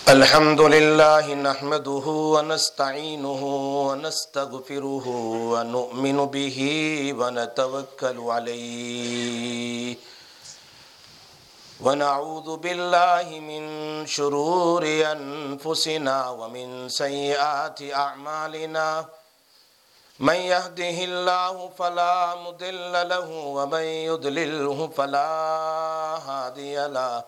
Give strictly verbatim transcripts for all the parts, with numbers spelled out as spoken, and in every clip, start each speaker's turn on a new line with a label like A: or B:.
A: الحمد لله نحمده ونستعينه ونستغفره ونؤمن به ونتوكل عليه ونعوذ بالله من شرور أنفسنا ومن سيئات أعمالنا من يهده الله فلا مضل له ومن يضلله فلا هادي له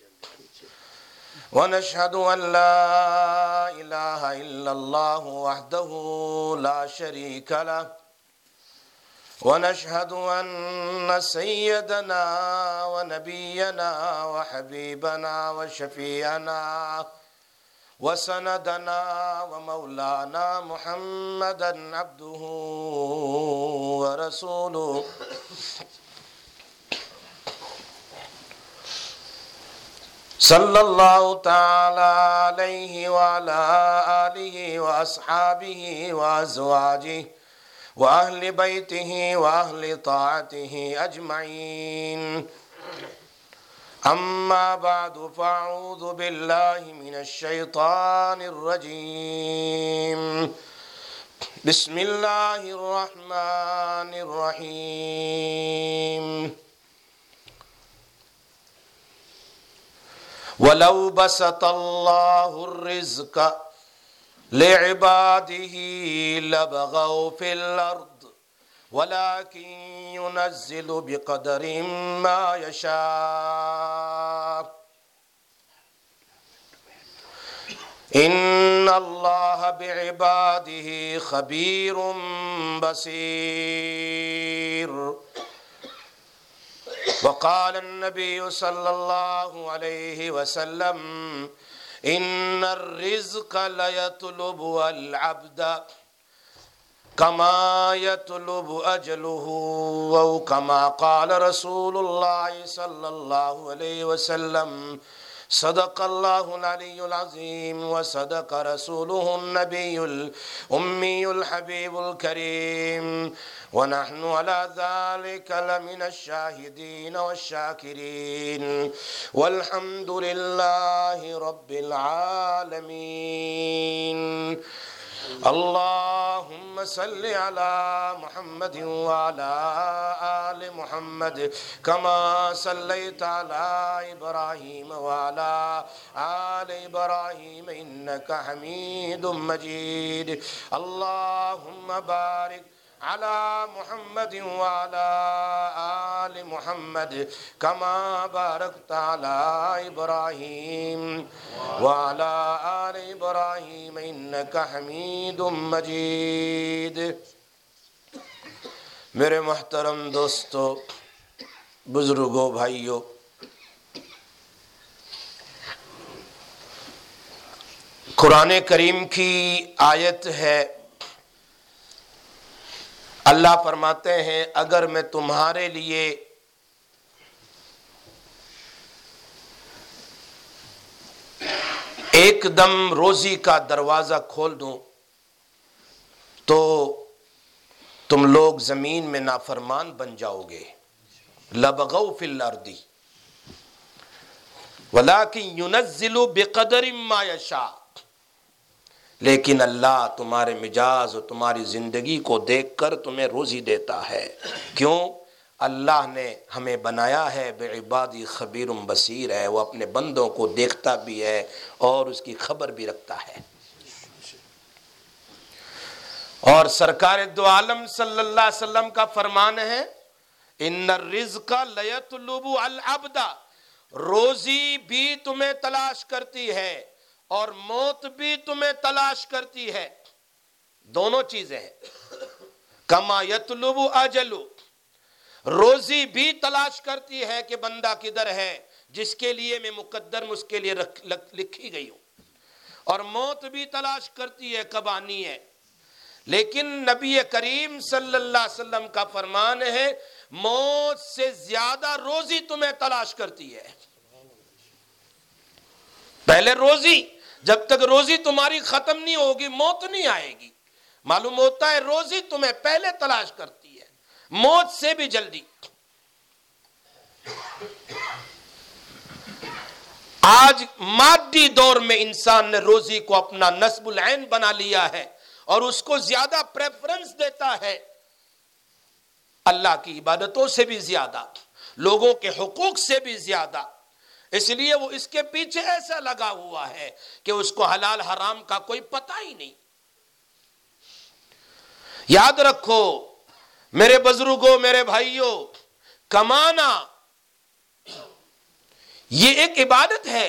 A: ونشهد أن لا إله إلا الله وحده لا شريك له ونشهد أن سيدنا ونبينا وحبيبنا وشفيعنا وسندنا ومولانا محمدا عبده ورسوله صلی اللہ تعالی علیہ وعلى آلہ واصحابہ وازواجہ واہل بیتہ واہل طاعتہ اجمعین اما بعد فاعوذ باللہ من الشیطان الرجیم بسم اللہ الرحمن الرحیم وَلَوْ بَسَطَ اللَّهُ الرِّزْقَ لِعِبَادِهِ لَبَغَوْا فِي الْأَرْضِ وَلَكِنْ يُنَزِّلُ بِقَدَرٍ مَا يَشَاءُ إِنَّ اللَّهَ بِعِبَادِهِ خَبِيرٌ بَصِيرٌ وقال النبي صلى الله عليه وسلم إن الرزق لا يطلب العبد كما يطلب أجله أو كما قال رسول الله صلى الله عليه وسلم صدق الله العلي العظيم وصدق رسوله النبي الأمي الحبيب الكريم ونحن على ذلك لمن الشاهدين والشاكرين والحمد لله رب العالمين اللهم صل على محمد وعلى آل محمد كما صليت على إبراهيم وعلى آل إبراهيم إنك حميد مجيد اللهم بارك على محمد وعلى آل محمد كما باركت على إبراهيم وعلى آل إبراهيم إنك حميد مجيد میرے محترم دوستو، بزرگوں، بھائیوں، قرآن کریم کی آیت ہے، اللہ فرماتے ہیں اگر میں تمہارے لیے ایک دم روزی کا دروازہ کھول دوں تو تم لوگ زمین میں نافرمان بن جاؤ گے لبغوا فی الارض ولکن ينزل بقدر ما یشاء، لیکن اللہ تمہارے مزاج اور تمہاری زندگی کو دیکھ کر تمہیں روزی دیتا ہے۔ کیوں؟ اللہ نے ہمیں بنایا ہے بعبادی خبیر بصیر ہے، وہ اپنے بندوں کو دیکھتا بھی ہے اور اس کی خبر بھی رکھتا ہے۔ اور سرکار دو عالم صلی اللہ علیہ وسلم کا فرمان ہے ان الرزق لیطلب العبد، روزی بھی تمہیں تلاش کرتی ہے اور موت بھی تمہیں تلاش کرتی ہے، دونوں چیزیں ہیں۔ کما یطلب اجل، روزی بھی تلاش کرتی ہے کہ بندہ کدھر ہے جس کے لیے میں مقدر اس کے لیے لکھی گئی ہوں، اور موت بھی تلاش کرتی ہے کب آنی ہے۔ لیکن نبی کریم صلی اللہ علیہ وسلم کا فرمان ہے موت سے زیادہ روزی تمہیں تلاش کرتی ہے۔ پہلے روزی، جب تک روزی تمہاری ختم نہیں ہوگی موت نہیں آئے گی۔ معلوم ہوتا ہے روزی تمہیں پہلے تلاش کرتی ہے، موت سے بھی جلدی۔ آج مادی دور میں انسان نے روزی کو اپنا نصب العین بنا لیا ہے اور اس کو زیادہ پریفرنس دیتا ہے اللہ کی عبادتوں سے بھی زیادہ، لوگوں کے حقوق سے بھی زیادہ. اس لیے وہ اس کے پیچھے ایسا لگا ہوا ہے کہ اس کو حلال حرام کا کوئی پتہ ہی نہیں. یاد رکھو میرے بزرگوں، میرے بھائیوں، کمانا یہ ایک عبادت ہے.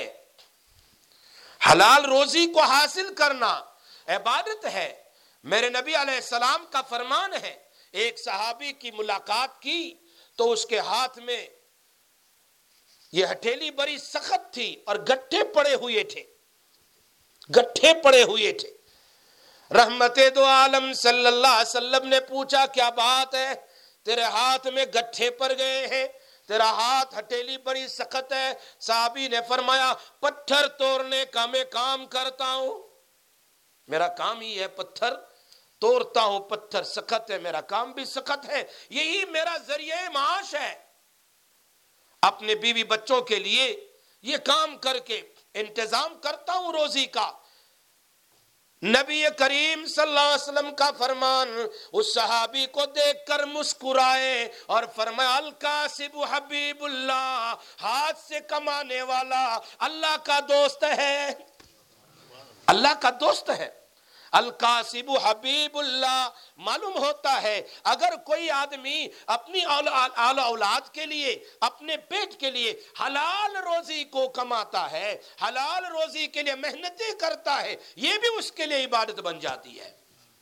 A: حلال روزی کو حاصل کرنا عبادت ہے. میرے نبی علیہ السلام کا فرمان ہے، ایک صحابی کی ملاقات کی تو اس کے ہاتھ میں یہ ہتھیلی بڑی سخت تھی اور گٹھے پڑے ہوئے تھے گٹھے پڑے ہوئے تھے رحمت دو عالم صلی اللہ علیہ وسلم نے پوچھا کیا بات ہے، تیرے ہاتھ میں گٹھے پڑ گئے ہیں، تیرا ہاتھ ہتھیلی بڑی سخت ہے. صحابی نے فرمایا پتھر توڑنے کا میں کام کرتا ہوں، میرا کام ہی ہے پتھر توڑتا ہوں، پتھر سخت ہے، میرا کام بھی سخت ہے، یہی میرا ذریعہ معاش ہے. اپنے بیوی بچوں کے لیے یہ کام کر کے انتظام کرتا ہوں روزی کا. نبی کریم صلی اللہ علیہ وسلم کا فرمان اس صحابی کو دیکھ کر مسکرائے اور فرمایا الکاسب حبیب اللہ، ہاتھ سے کمانے والا اللہ کا دوست ہے، اللہ کا دوست ہے. الکاسب حبیب اللہ. معلوم ہوتا ہے اگر کوئی آدمی اپنی اول اولاد کے لیے، اپنے پیٹ کے لیے حلال روزی کو کماتا ہے، حلال روزی کے لیے محنتیں کرتا ہے، یہ بھی اس کے لیے عبادت بن جاتی ہے.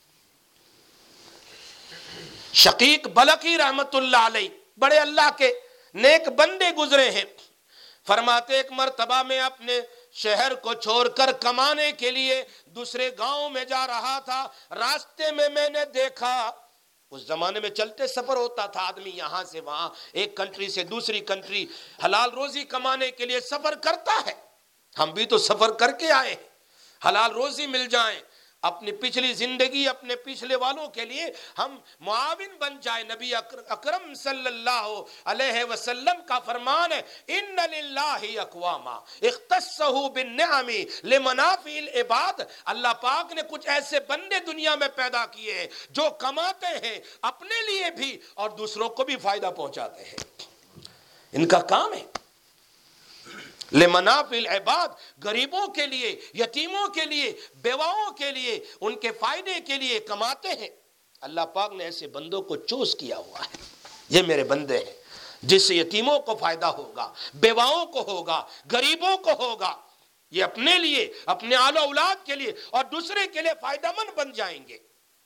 A: شقیق بلخی رحمت اللہ علیہ بڑے اللہ کے نیک بندے گزرے ہیں. فرماتے ایک مرتبہ میں اپنے شہر کو چھوڑ کر کمانے کے لیے دوسرے گاؤں میں جا رہا تھا. راستے میں میں نے دیکھا، اس زمانے میں چلتے سفر ہوتا تھا، آدمی یہاں سے وہاں، ایک کنٹری سے دوسری کنٹری حلال روزی کمانے کے لیے سفر کرتا ہے. ہم بھی تو سفر کر کے آئے ہیں، حلال روزی مل جائیں، اپنی پچھلی زندگی، اپنے پچھلے والوں کے لیے ہم معاون بن جائیں. نبی اکرم صلی اللہ علیہ وسلم کا فرمان ہے ان للہ اقواما اختصہ بالنعم لمنافع العباد. اللہ پاک نے کچھ ایسے بندے دنیا میں پیدا کیے ہیں جو کماتے ہیں اپنے لیے بھی اور دوسروں کو بھی فائدہ پہنچاتے ہیں. ان کا کام ہے لمنافع العباد، غریبوں کے لیے، یتیموں کے لیے، بیواؤں کے لیے، ان کے فائدے کے لیے کماتے ہیں. اللہ پاک نے ایسے بندوں کو چوز کیا ہوا ہے، یہ میرے بندے ہیں جس سے یتیموں کو فائدہ ہوگا، بیواؤں کو ہوگا، غریبوں کو ہوگا. یہ اپنے لیے، اپنے آل و اولاد کے لیے اور دوسرے کے لیے فائدہ مند بن جائیں گے.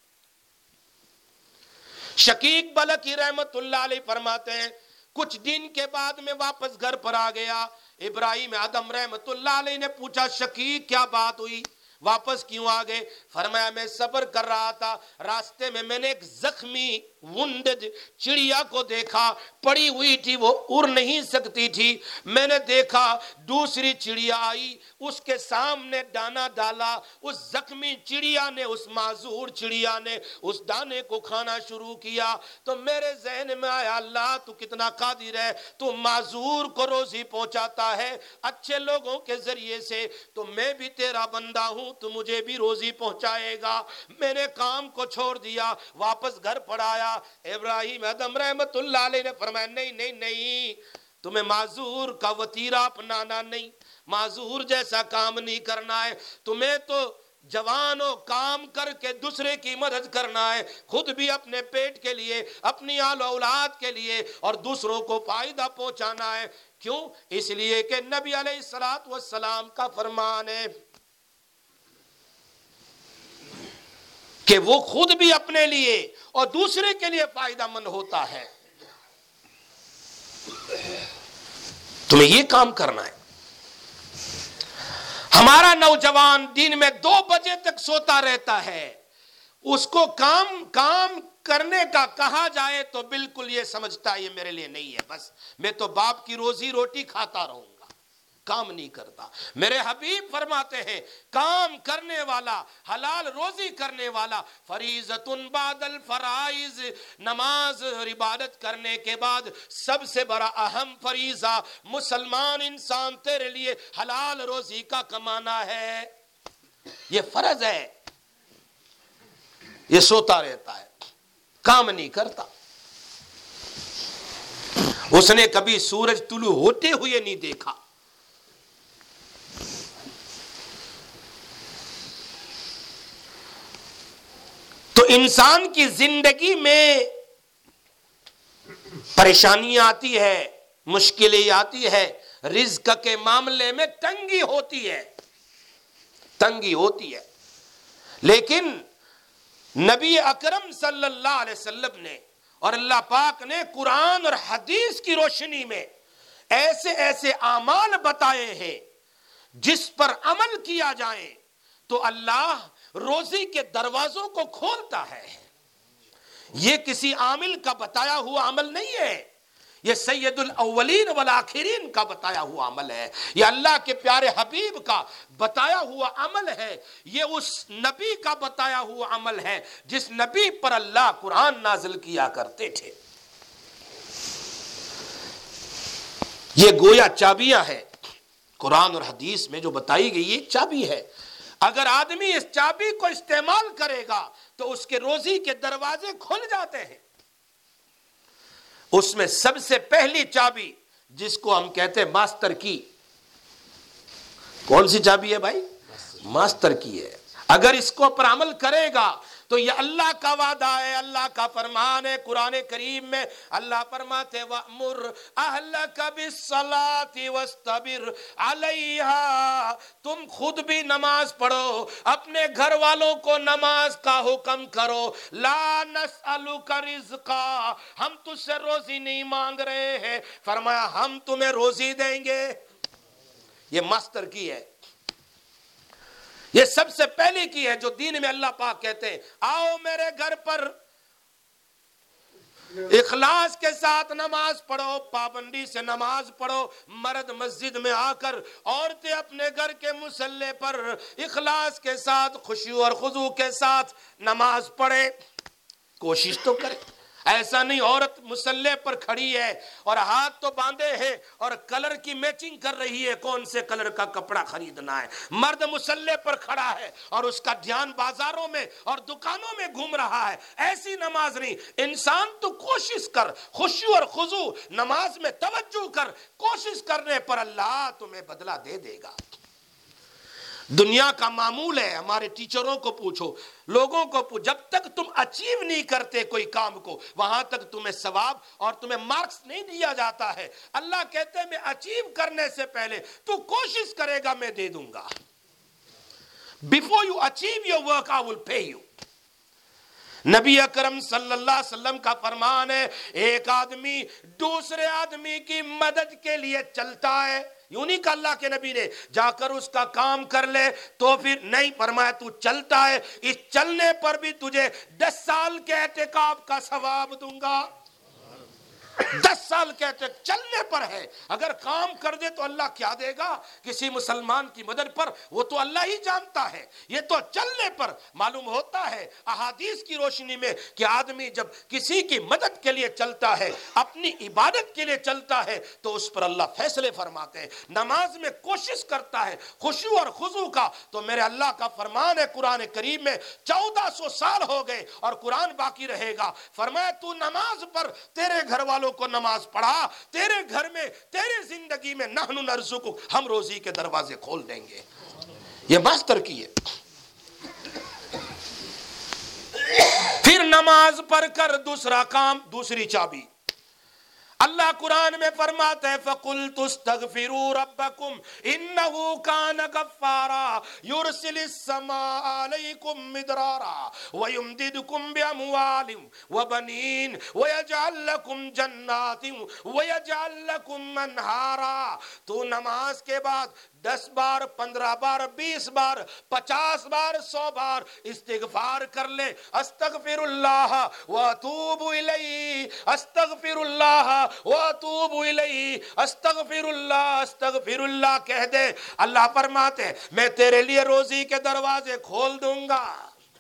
A: شقیق بلخی رحمت اللہ علیہ فرماتے ہیں کچھ دن کے بعد میں واپس گھر پر آ گیا. ابراہیم آدم رحمت اللہ علیہ نے پوچھا شقیق کیا بات ہوئی، واپس کیوں آ گئے؟ فرمایا میں سفر کر رہا تھا، راستے میں میں نے ایک زخمی وونڈڈ چڑیا کو دیکھا، پڑی ہوئی تھی، وہ اڑ نہیں سکتی تھی. میں نے دیکھا دوسری چڑیا آئی، اس کے سامنے دانا ڈالا، اس زخمی چڑیا نے، اس معذور چڑیا نے اس دانے کو کھانا شروع کیا. تو میرے ذہن میں آیا اللہ تو کتنا قادر ہے، تو معذور کو روزی پہنچاتا ہے اچھے لوگوں کے ذریعے سے، تو میں بھی تیرا بندہ ہوں، تو مجھے بھی روزی پہنچائے گا. میں نے کام کو چھوڑ دیا، واپس گھر پر آیا. ابراہیم آدم رحمت اللہ علیہ نے فرمایا نہیں نہیں نہیں، تمہیں معذور کا وطیرہ اپنانا نہیں، معذور جیسا کام نہیں کرنا ہے، تمہیں تو جوانوں کام کر کے دوسرے کی مدد کرنا ہے، خود بھی اپنے پیٹ کے لیے، اپنی آل اولاد کے لیے اور دوسروں کو فائدہ پہنچانا ہے. کیوں؟ اس لیے کہ نبی علیہ الصلوۃ والسلام کا فرمان ہے کہ وہ خود بھی اپنے لیے اور دوسرے کے لیے فائدہ مند ہوتا ہے. تمہیں یہ کام کرنا ہے. ہمارا نوجوان دن میں دو بجے تک سوتا رہتا ہے، اس کو کام کام کرنے کا کہا جائے تو بالکل یہ سمجھتا ہے یہ میرے لیے نہیں ہے، بس میں تو باپ کی روزی روٹی کھاتا رہوں گا. کام نہیں کرتا۔ میرے حبیب فرماتے ہیں کام کرنے والا، حلال روزی کرنے والا، فریضۃ بعد الفرائض، نماز اور عبادت کرنے کے بعد سب سے بڑا اہم فریضہ مسلمان انسان تیرے لیے حلال روزی کا کمانا ہے، یہ فرض ہے۔ یہ سوتا رہتا ہے، کام نہیں کرتا، اس نے کبھی سورج طلوع ہوتے ہوئے نہیں دیکھا۔ تو انسان کی زندگی میں پریشانیاں آتی ہے، مشکلیں آتی ہے، رزق کے معاملے میں تنگی ہوتی ہے، تنگی ہوتی ہے، لیکن نبی اکرم صلی اللہ علیہ وسلم نے اور اللہ پاک نے قرآن اور حدیث کی روشنی میں ایسے ایسے اعمال بتائے ہیں جس پر عمل کیا جائے تو اللہ روزی کے دروازوں کو کھولتا ہے۔ یہ کسی عامل کا بتایا ہوا عمل نہیں ہے، یہ سید الاولین والآخرین کا بتایا ہوا عمل ہے، یہ اللہ کے پیارے حبیب کا بتایا ہوا عمل ہے، یہ اس نبی کا بتایا ہوا عمل ہے جس نبی پر اللہ قرآن نازل کیا کرتے تھے۔ یہ گویا چابیاں ہیں، قرآن اور حدیث میں جو بتائی گئی یہ چابی ہے، اگر آدمی اس چابی کو استعمال کرے گا تو اس کے روزی کے دروازے کھل جاتے ہیں۔ اس میں سب سے پہلی چابی جس کو ہم کہتے ہیں ماسٹر کی، کون سی چابی ہے بھائی؟ ماسٹر کی ہے۔ اگر اس کو پر عمل کرے گا تو یہ اللہ کا وعدہ ہے، اللہ کا فرمان ہے۔ قرآن کریم میں اللہ فرماتے وَأْمُرْ أَهْلَكَ بِالصَّلَاةِ وَاسْتَبِرْ عَلَيْهَا، تم خود بھی نماز پڑھو، اپنے گھر والوں کو نماز کا حکم کرو۔ لَا نَسْأَلُكَ رِزْقًا، ہم تجھ سے روزی نہیں مانگ رہے ہیں، فرمایا ہم تمہیں روزی دیں گے۔ یہ ماسٹر کی ہے، یہ سب سے پہلی کی ہے جو دین میں اللہ پاک کہتے ہیں آؤ میرے گھر پر اخلاص کے ساتھ نماز پڑھو، پابندی سے نماز پڑھو۔ مرد مسجد میں آ کر، عورتیں اپنے گھر کے مصلی پر اخلاص کے ساتھ، خشوع اور خضوع کے ساتھ نماز پڑھے، کوشش تو کرے۔ ایسا نہیں عورت مصلی پر کھڑی ہے اور ہاتھ تو باندھے ہیں اور کلر کی میچنگ کر رہی ہے کون سے کلر کا کپڑا خریدنا ہے۔ مرد مصلی پر کھڑا ہے اور اس کا دھیان بازاروں میں اور دکانوں میں گھوم رہا ہے، ایسی نماز نہیں۔ انسان تو کوشش کر، خشوع اور خضوع نماز میں توجہ کر، کوشش کرنے پر اللہ تمہیں بدلہ دے دے گا۔ دنیا کا معمول ہے، ہمارے ٹیچروں کو پوچھو، لوگوں کو پوچھو، جب تک تم اچیو نہیں کرتے کوئی کام کو وہاں تک تمہیں ثواب اور تمہیں مارکس نہیں دیا جاتا ہے۔ اللہ کہتے ہیں میں اچیو کرنے سے پہلے تو کوشش کرے گا میں دے دوں گا۔ Before you achieve your work I will pay you۔ نبی اکرم صلی اللہ علیہ وسلم کا فرمان ہے ایک آدمی دوسرے آدمی کی مدد کے لیے چلتا ہے، یوں نہیں کہ اللہ کے نبی نے جا کر اس کا کام کر لے تو پھر نہیں، فرمایا تو چلتا ہے، اس چلنے پر بھی تجھے دس سال کے اعتکاف کا ثواب دوں گا۔ دس سال کہتے چلنے پر ہے، اگر کام کر دے تو اللہ کیا دے گا کسی مسلمان کی مدد پر، وہ تو اللہ ہی جانتا ہے۔ یہ تو چلنے پر معلوم ہوتا ہے احادیث کی روشنی میں کہ آدمی جب کسی کی مدد کے لیے چلتا ہے، اپنی عبادت کے لیے چلتا ہے تو اس پر اللہ فیصلے فرماتے ہیں۔ نماز میں کوشش کرتا ہے خشوع اور خضوع کا، تو میرے اللہ کا فرمان ہے قرآن کریم میں چودہ سو سال ہو گئے اور قرآن باقی رہے گا۔ فرمایا تو نماز پر، تیرے گھر والوں کو نماز پڑھا، تیرے گھر میں، تیرے زندگی میں نحن نرزقک، ہم روزی کے دروازے کھول دیں گے۔ یہ ماسٹر کی ہے۔ پھر نماز پڑھ کر دوسرا کام، دوسری چابی اللہ قرآن میں فرماتا ہے فَقُلْتُ اسْتَغْفِرُوا رَبَّكُمْ إِنَّهُ كَانَ غَفَّارًا يُرْسِلِ السَّمَاءَ عَلَيْكُمْ مِدْرَارًا وَيُمْدِدْكُمْ بِأَمْوَالٍ وَبَنِينَ وَيَجْعَلْ لَكُمْ جَنَّاتٍ وَيَجْعَلْ لَكُمْ أَنْهَارًا۔ تو نماز کے بعد دس بار، پندرہ بار، بیس بار، پچاس بار، سو بار استغفار کر لے، استغفر اللہ واتوب الیہ، استغفر اللہ واتوب الیہ، استغفر اللہ استغفر اللہ کہہ دے، اللہ فرماتے ہیں میں تیرے لیے روزی کے دروازے کھول دوں گا۔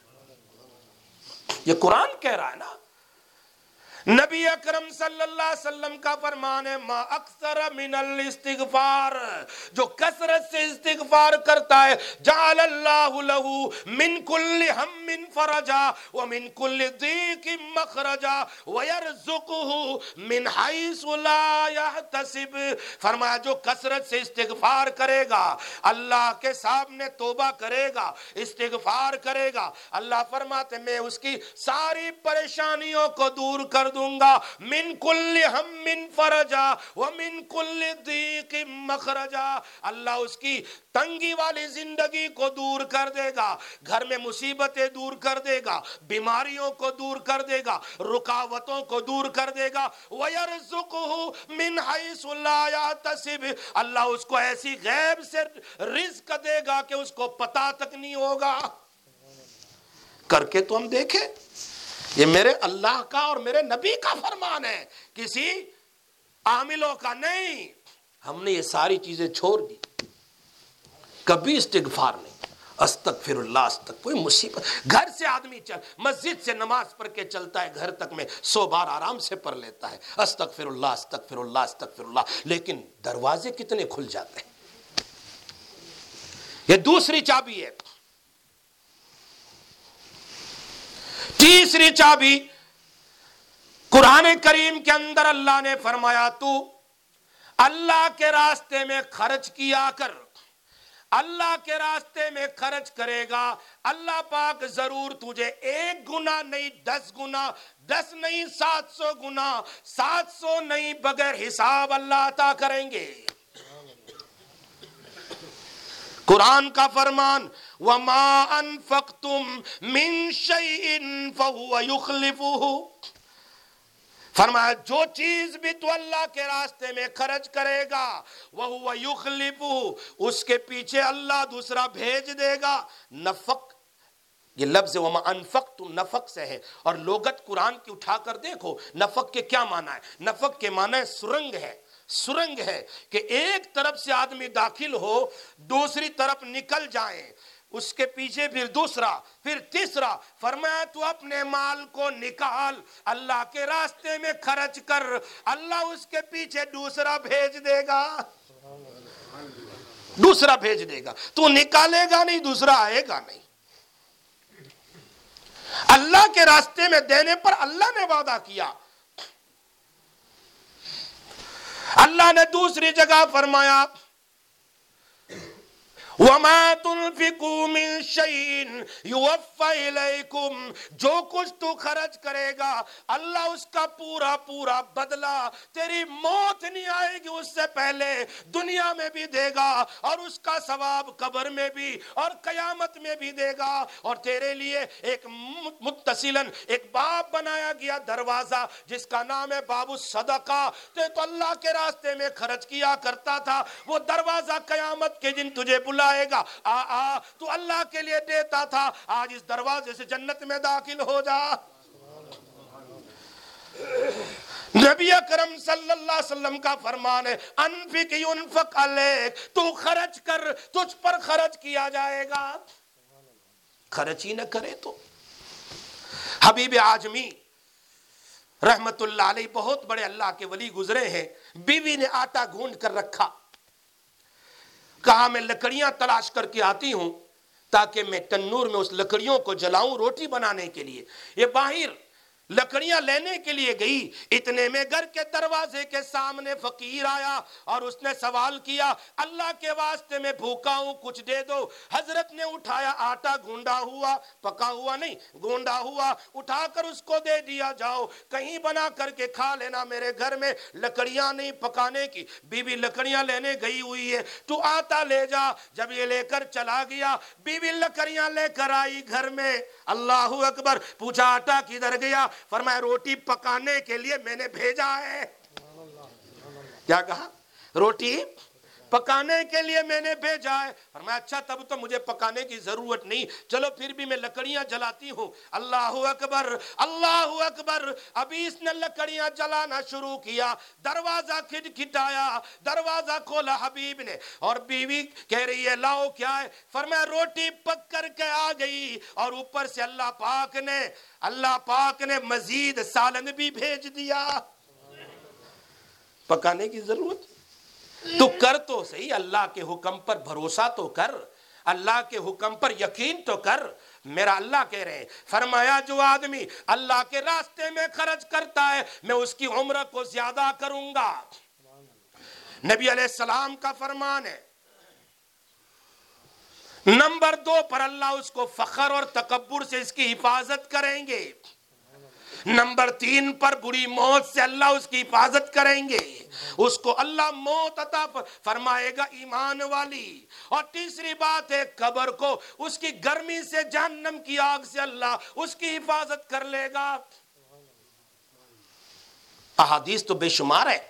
A: یہ قرآن کہہ رہا ہے نا۔ نبی اکرم صلی اللہ علیہ وسلم کا فرمان ہے ما اکثر من الاستغفار، جو کثرت سے استغفار کرتا ہے جعل اللہ لہ من کل ہم فرجا ومن کل ضیق مخرجا ویرزقہ من حیث لا یحتسب، فرمایا جو کثرت سے استغفار کرے گا، اللہ کے سامنے توبہ کرے گا، استغفار کرے گا، اللہ فرماتے میں اس کی ساری پریشانیوں کو دور کر دوں گا، من کل ہم من فرجا ومن کل ضیق مخرجا، اللہ اس کی تنگی والی زندگی کو دور کر دے گا، گھر میں مصیبتیں دور کر دے گا، بیماریوں کو دور کر دے گا، رکاوٹوں کو دور کر دے گا، وَيَرْزُقُهُ مِنْ حَيْثُ لَا يَحْتَسِبُ، اللہ اس کو ایسی غیب سے رزق دے گا کہ اس کو پتہ تک نہیں ہوگا۔ کر کے تو ہم دیکھیں، یہ میرے اللہ کا اور میرے نبی کا فرمان ہے، کسی عاملوں کا نہیں۔ ہم نے یہ ساری چیزیں چھوڑ دی، کبھی استغفار نہیں، استغفر اللہ استغفر، کوئی مصیبت، گھر سے آدمی چل مسجد سے نماز پڑھ کے چلتا ہے، گھر تک میں سو بار آرام سے پڑھ لیتا ہے استغفر اللہ استغفر اللہ استغفر اللہ، لیکن دروازے کتنے کھل جاتے ہیں۔ یہ دوسری چابی ہے۔ تیسری چابی، قرآن کریم کے اندر اللہ نے فرمایا تو اللہ کے راستے میں خرچ کیا کر، اللہ کے راستے میں خرچ کرے گا، اللہ پاک ضرور تجھے ایک گنا نہیں دس گنا، دس نہیں سات سو گنا، سات سو نہیں بغیر حساب اللہ عطا کریں گے۔ قرآن کا فرمان وَمَا أَنفَقْتُم مِّن شَيْءٍ فَهُوَ يُخْلِفُهُ، فرمایا جو چیز بھی تو اللہ کے راستے میں خرچ کرے گا وَهُوَ يُخْلِفُهُ، اس کے پیچھے اللہ دوسرا بھیج دے گا۔ نفق، یہ لفظ وَمَا أَنفَقْتُم نفق سے ہے، اور لغت قرآن کی اٹھا کر دیکھو نفق کے کیا معنی ہے۔ نفق کے معنی سرنگ ہے، سرنگ ہے کہ ایک طرف سے آدمی داخل ہو دوسری طرف نکل جائیں، اس کے پیچھے پھر دوسرا پھر تیسرا، فرمایا تو اپنے مال کو نکال اللہ کے راستے میں خرچ کر، اللہ اس کے پیچھے دوسرا بھیج دے گا، دوسرا بھیج دے گا، تو نکالے گا نہیں دوسرا آئے گا نہیں۔ اللہ کے راستے میں دینے پر اللہ نے وعدہ کیا۔ اللہ نے دوسری جگہ فرمایا وَمَا تُنْفِقُوا مِنْ شَيْءٍ يُوَفَّ إِلَيْكُمْ، جو کچھ تو خرچ کرے گا اللہ اس کا پورا پورا بدلہ تیری موت نہیں آئے گی اس سے پہلے دنیا میں بھی دے گا، اور اس کا ثواب قبر میں بھی اور قیامت میں بھی دے گا۔ اور تیرے لیے ایک متصلاً ایک باب بنایا گیا، دروازہ جس کا نام ہے باب الصدقہ، تو اللہ کے راستے میں خرچ کیا کرتا تھا، وہ دروازہ قیامت کے دن تجھے بلا آئے گا، آ آ تو اللہ کے لیے دیتا تھا، آج اس دروازے سے جنت میں داخل ہو جا۔ نبی اکرم صلی اللہ علیہ وسلم کا فرمان ہے انفق ينفق علیک، تو خرچ کر تجھ پر خرچ کیا جائے گا، خرچ ہی نہ کرے تو۔ حبیب اعظمی رحمت اللہ علیہ بہت بڑے اللہ کے ولی گزرے ہیں، بیوی نے آٹا گھونڈ کر رکھا، کہا میں لکڑیاں تلاش کر کے آتی ہوں تاکہ میں تنور میں اس لکڑیوں کو جلاؤں روٹی بنانے کے لیے۔ یہ باہر لکڑیاں لینے کے لیے گئی، اتنے میں گھر کے دروازے کے سامنے فقیر آیا اور اس نے سوال کیا اللہ کے واسطے میں بھوکا ہوں کچھ دے دو۔ حضرت نے اٹھایا آٹا گونڈا ہوا، پکا ہوا نہیں گونڈا ہوا، اٹھا کر اس کو دے دیا، جاؤ کہیں بنا کر کے کھا لینا، میرے گھر میں لکڑیاں نہیں پکانے کی۔ بیوی لکڑیاں لینے گئی ہوئی ہے، تو آٹا لے جا۔ جب یہ لے کر چلا گیا، بیوی لکڑیاں لے کر آئی گھر میں، اللہ اکبر، پوچھا آٹا کدھر گیا؟ فرمایا روٹی پکانے کے لیے میں نے بھیجا ہے۔ کیا کہا؟ روٹی پکانے کے لیے میں نے بھیجا ہے۔ فرمایا اچھا تب تو مجھے پکانے کی ضرورت نہیں، چلو پھر بھی میں لکڑیاں جلاتی ہوں۔ اللہ اکبر اللہ اکبر، ابھی اس نے لکڑیاں جلانا شروع کیا، دروازہ کھٹکھٹایا، دروازہ کھولا حبیب نے، اور بیوی کہہ رہی ہے لاؤ کیا ہے؟ فرمایا روٹی پک کر کے آ گئی، اور اوپر سے اللہ پاک نے اللہ پاک نے مزید سالن بھی بھیج دیا۔ پکانے کی ضرورت تو کر تو صحیح، اللہ کے حکم پر بھروسہ تو کر، اللہ کے حکم پر یقین تو کر۔ میرا اللہ کہہ رہے ہیں، فرمایا جو آدمی اللہ کے راستے میں خرچ کرتا ہے میں اس کی عمر کو زیادہ کروں گا۔ نبی علیہ السلام کا فرمان ہے۔ نمبر دو پر اللہ اس کو فخر اور تکبر سے اس کی حفاظت کریں گے۔ نمبر تین پر بری موت سے اللہ اس کی حفاظت کریں گے، اس کو اللہ موت عطا فرمائے گا ایمان والی۔ اور تیسری بات ہے قبر کو اس کی گرمی سے، جہنم کی آگ سے اللہ اس کی حفاظت کر لے گا۔ احادیث تو بے شمار ہے،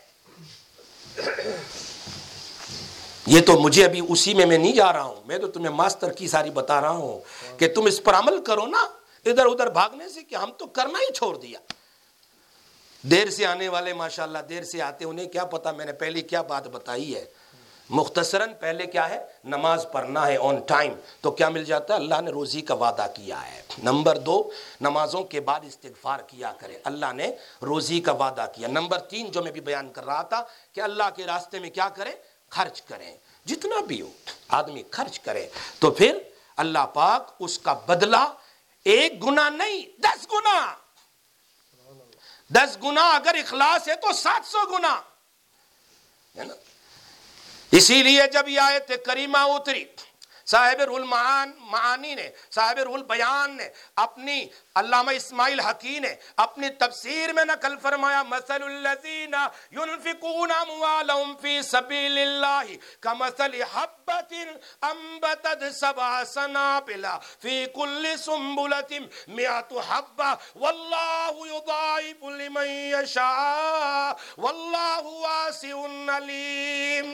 A: یہ تو مجھے ابھی اسی میں میں نہیں جا رہا ہوں، میں تو تمہیں ماسٹر کی ساری بتا رہا ہوں کہ تم اس پر عمل کرو نا، ادھر ادھر بھاگنے سے کہ ہم تو کرنا ہی چھوڑ دیا۔ دیر سے آنے والے ماشاءاللہ دیر سے آتے، انہیں کیا پتا میں نے پہلے کیا بات بتائی ہے۔ مختصراً پہلے کیا ہے، نماز پڑھنا ہے آن ٹائم، تو کیا مل جاتا ہے، اللہ نے روزی کا وعدہ کیا ہے۔ نمبر دو، نمازوں کے بعد استغفار کیا کرے، اللہ نے روزی کا وعدہ کیا۔ نمبر تین جو میں بھی بیان کر رہا تھا کہ اللہ کے راستے میں کیا کریں، خرچ کریں، جتنا بھی ہو آدمی خرچ کرے، تو پھر اللہ پاک اس کا بدلہ ایک گنا نہیں دس گنا، دس گنا اگر اخلاص ہے تو سات سو گنا ہے نا۔ اسی لیے جب یہ آیت کریمہ اتری، صاحب روح المعانی نے، صاحب روح البیان نے اپنی، علامہ اسماعیل حقی نے اپنی تفسیر میں نقل فرمایا، مثل الذین ينفقون اموالهم فی سبیل اللہ کمثل حبۃ انبتت سبع سنابل فی کل سنبلۃ مئۃ حبۃ واللہ یضاعف لمن یشاء واللہ واسع علیم۔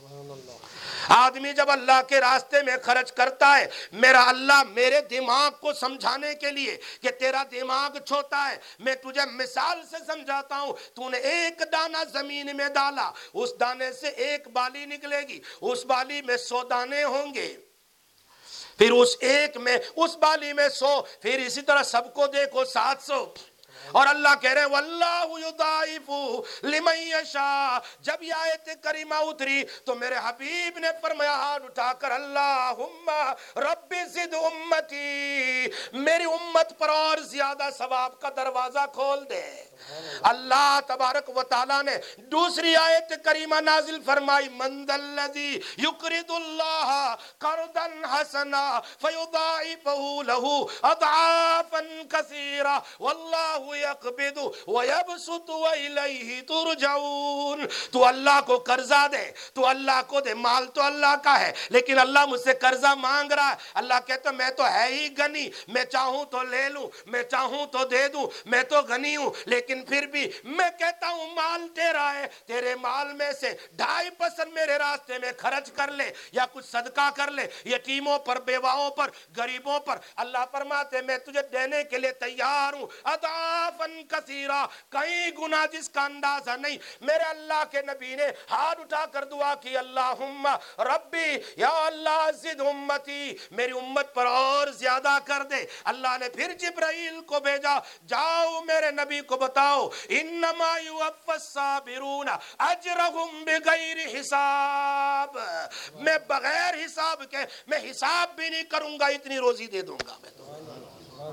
A: آدمی جب اللہ کے راستے میں خرچ کرتا ہے، میرا اللہ میرے دماغ کو سمجھانے کے لیے کہ تیرا دماغ چھوٹا ہے، میں تجھے مثال سے سمجھاتا ہوں، تو نے ایک دانہ زمین میں ڈالا، اس دانے سے ایک بالی نکلے گی، اس بالی میں سو دانے ہوں گے، پھر اس ایک میں اس بالی میں سو، پھر اسی طرح سب کو دیکھو سات سو۔ اور اللہ کہہ رہے ہیں واللہ یضاعف لمن یشاء۔ جب یہ آیت کریمہ اتری تو میرے حبیب نے فرمایا ہاتھ اٹھا کر اللہم رب زد امتی، میری امت پر اور زیادہ ثواب کا دروازہ کھول دے۔ اللہ تبارک و تعالیٰ نے دوسری آیت کریمہ نازل فرمائی، من ذا الذی یقرض اللہ قرضا حسنا فیضاعفہ لہ اضعافا کثیرا واللہ یقبض ویبسط والیہ ترجعون۔ تو اللہ کو قرضہ دے، تو اللہ کو دے، مال تو اللہ کا ہے، لیکن اللہ مجھ سے قرضہ مانگ رہا ہے۔ اللہ کہتا میں تو ہے ہی غنی، میں چاہوں تو لے لوں، میں چاہوں تو دے دوں، میں تو غنی ہوں، لیکن پھر بھی میں کہتا ہوں مال تیرا ہے، تیرے مال میں سے ڈھائی پرسنٹ میرے راستے میں خرچ کر لے، یا کچھ صدقہ کر لے، یتیموں پر، بیواؤں پر، غریبوں پر۔ اللہ فرماتے میں تجھے دینے کے لیے تیار ہوں، اضعافاً کثیرہ، کئی گنا جس کا اندازہ نہیں۔ میرے اللہ کے نبی نے ہاتھ اٹھا کر دعا کی، اللہم ربی، یا اللہ زد امتی، میری امت پر اور زیادہ کر دے۔ اللہ نے پھر جبرائیل کو بھیجا، جاؤ میرے نبی کو بتاؤ، انما یوفی الصابرون اجرہم بغیر حساب، میں بغیر حساب کے، میں حساب بھی نہیں کروں گا، اتنی روزی دے دوں گا میں تو۔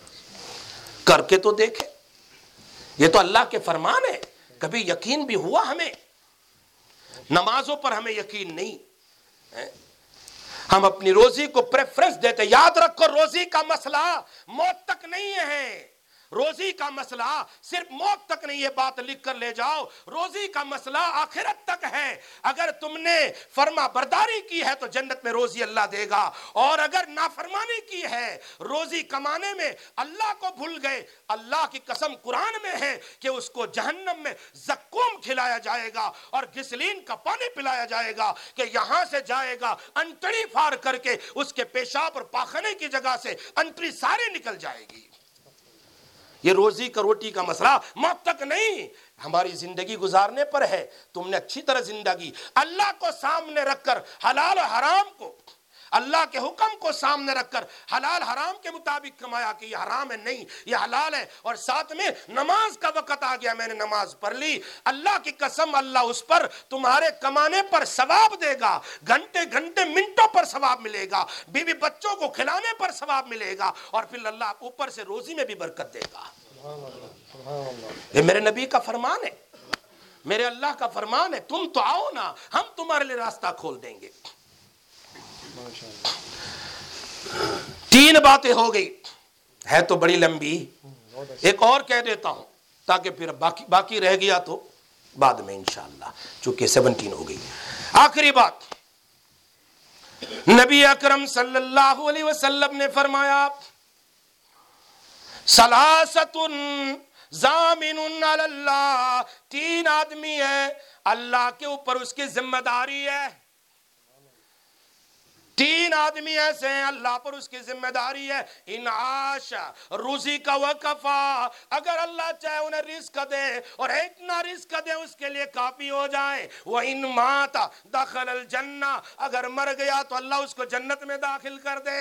A: کر کے تو دیکھے، یہ تو اللہ کے فرمان ہے۔ کبھی یقین بھی ہوا ہمیں؟ نمازوں پر ہمیں یقین نہیں، ہم اپنی روزی کو پریفرنس دیتے۔ یاد رکھو روزی کا مسئلہ موت تک نہیں ہے، روزی کا مسئلہ صرف موت تک نہیں، یہ بات لکھ کر لے جاؤ، روزی کا مسئلہ آخرت تک ہے۔ اگر تم نے فرما برداری کی ہے تو جنت میں روزی اللہ دے گا، اور اگر نافرمانی کی ہے، روزی کمانے میں اللہ کو بھول گئے، اللہ کی قسم قرآن میں ہے کہ اس کو جہنم میں زقوم کھلایا جائے گا اور گسلین کا پانی پلایا جائے گا کہ یہاں سے جائے گا انٹڑی فار کر کے اس کے پیشاب اور پاخنے کی جگہ سے انٹڑی ساری نکل جائے گی۔ یہ روزی کا روٹی کا مسئلہ موت تک نہیں، ہماری زندگی گزارنے پر ہے۔ تم نے اچھی طرح زندگی اللہ کو سامنے رکھ کر حلال و حرام کو، اللہ کے حکم کو سامنے رکھ کر حلال حرام کے مطابق کمایا کہ یہ حرام ہے نہیں یہ حلال ہے، اور ساتھ میں نماز کا وقت آ گیا میں نے نماز پڑھ لی، اللہ کی قسم اللہ اس پر تمہارے کمانے پر ثواب دے گا، گھنٹے گھنٹے منٹوں پر ثواب ملے گا، بیوی بچوں کو کھلانے پر ثواب ملے گا، اور پھر اللہ اوپر سے روزی میں بھی برکت دے گا۔ یہ میرے نبی کا فرمان ہے، میرے اللہ کا فرمان ہے، تم تو آؤ نا، ہم تمہارے لیے راستہ کھول دیں گے۔ تین باتیں ہو گئی، ہے تو بڑی لمبی، ایک اور کہہ دیتا ہوں تاکہ پھر باقی باقی رہ گیا تو بعد میں انشاءاللہ، چونکہ سیونٹین ہو گئی۔ آخری بات، نبی اکرم صلی اللہ علیہ وسلم نے فرمایا ثلاثۃ ضامن علی اللہ، تین آدمی ہے اللہ کے اوپر اس کی ذمہ داری ہے، تین آدمی ایسے ہیں اللہ پر اس کی ذمہ داری ہے، ان عاش روزی کا وکفا، اگر اللہ چاہے انہیں رزق دے اور اتنا رزق دے اس کے لیے کافی ہو جائے، وَإِن مَاتَ دَخَلَ الْجَنَّةَ، اگر مر گیا تو اللہ اس کو جنت میں داخل کر دے۔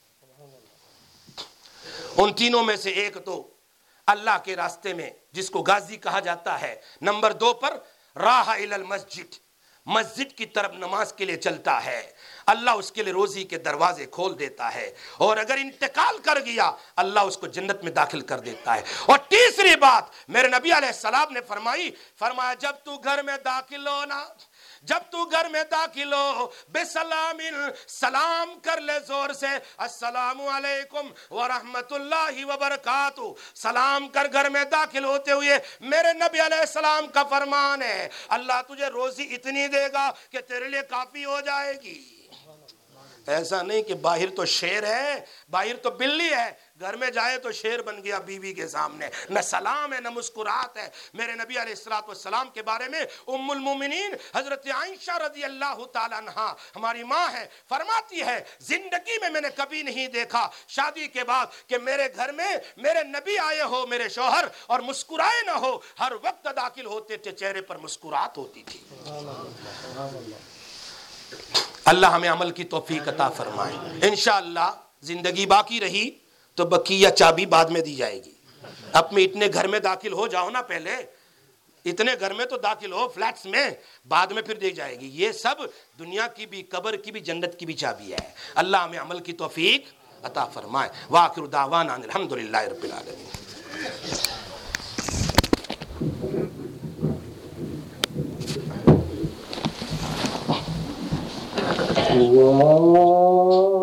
A: ان تینوں میں سے ایک تو اللہ کے راستے میں جس کو غازی کہا جاتا ہے، نمبر دو پر راح الی المسجد، مسجد کی طرف نماز کے لیے چلتا ہے، اللہ اس کے لیے روزی کے دروازے کھول دیتا ہے، اور اگر انتقال کر گیا اللہ اس کو جنت میں داخل کر دیتا ہے۔ اور تیسری بات میرے نبی علیہ السلام نے فرمائی، فرمایا جب تو گھر میں داخل ہو نا، جب تو گھر میں داخل ہو بے سلام، سلام کر لے زور سے، السلام علیکم ورحمت اللہ وبرکاتہ، سلام کر گھر میں داخل ہوتے ہوئے میرے نبی علیہ السلام کا فرمان ہے اللہ تجھے روزی اتنی دے گا کہ تیرے لیے کافی ہو جائے گی۔ ایسا نہیں کہ باہر تو شیر ہے، باہر تو بلی ہے، گھر میں جائے تو شیر بن گیا بیوی کے سامنے، نہ سلام ہے نہ مسکرات ہے۔ میرے نبی علیہ الصلوۃ والسلام کے بارے میں ام المومنین حضرت عائشہ رضی اللہ تعالیٰ عنہا ہماری ماں ہے، فرماتی ہے زندگی میں میں نے کبھی نہیں دیکھا شادی کے بعد کہ میرے گھر میں میرے نبی آئے ہو میرے شوہر اور مسکرائے نہ ہو، ہر وقت داخل ہوتے تھے چہرے پر مسکرات ہوتی تھی۔ اللہ ہمیں عمل کی توفیق عطا فرمائے۔ انشاءاللہ زندگی باقی رہی تو بقیہ چابی بعد میں دی جائے گی، اپنے اتنے گھر میں داخل ہو جاؤ نا، پہلے اتنے گھر میں تو داخل ہو فلیٹس میں، بعد میں پھر دی جائے گی۔ یہ سب دنیا کی بھی قبر کی بھی جنت کی بھی چابی ہے۔ اللہ ہمیں عمل کی توفیق عطا فرمائے۔ وآخر دعوانا الحمدللہ رب العالمین۔
B: اللہ